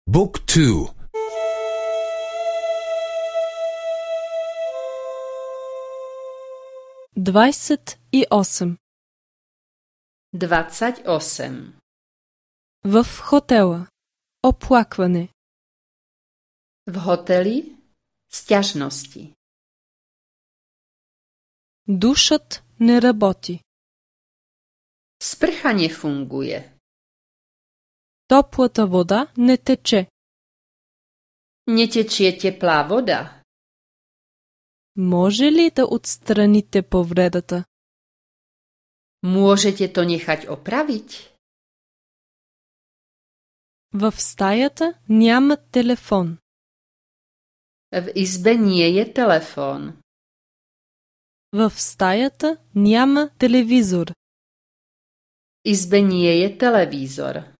Book 2. 28. 28. В хотела. Оплакване. V hoteli sťažnosti. Душът не работи. Sprcha nefunguje. Топлата вода не тече. Netečie teplá voda. Може ли да отстраните повредата? Môžete to nechať opraviť? В стаята няма телефон. V izbe nie je telefón. В стаята няма телевизор. V izbe nie je televízor.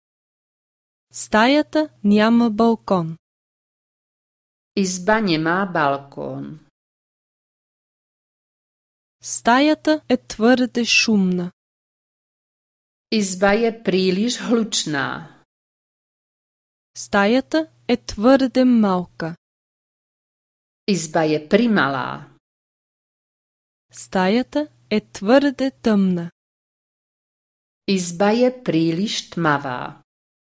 Стаята няма балкон. Izba nemá balkón. Стаята е твърде шумна. Izba je príliš hlučná. Стаята е твърде малка. Izba je primalá. Стаята е твърде тъмна. Izba je príliš tmavá.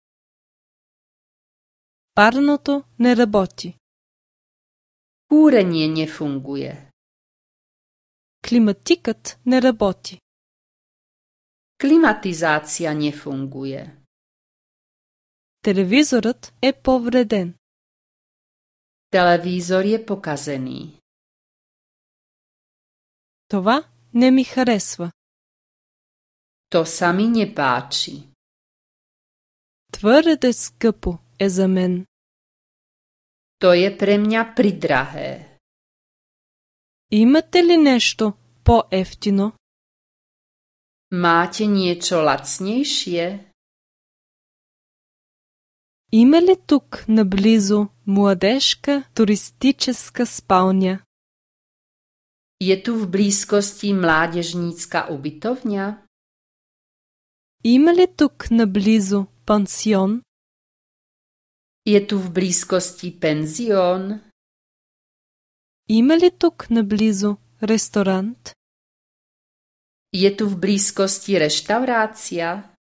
Парното не работи. Kúrenie nefunguje. Климатикът не работи. Klimatizácia nefunguje. Телевизорът е повреден. Televízor je pokazený. Това не ми харесва. To sa mi nepáči. Твърде скъпо е за мен. To je pre mňa pridrahé. Имате ли нещо по-евтино? Máte niečo lacnejšie? Има ли тук наблизо младежка туристическа спалня? Je tu v blízkosti mládežnícka ubytovňa? Има ли тук наблизо пансион? Je tu v blízkosti penzión? Има ли тук наблизо ресторант? Je tu v blízkosti reštaurácia?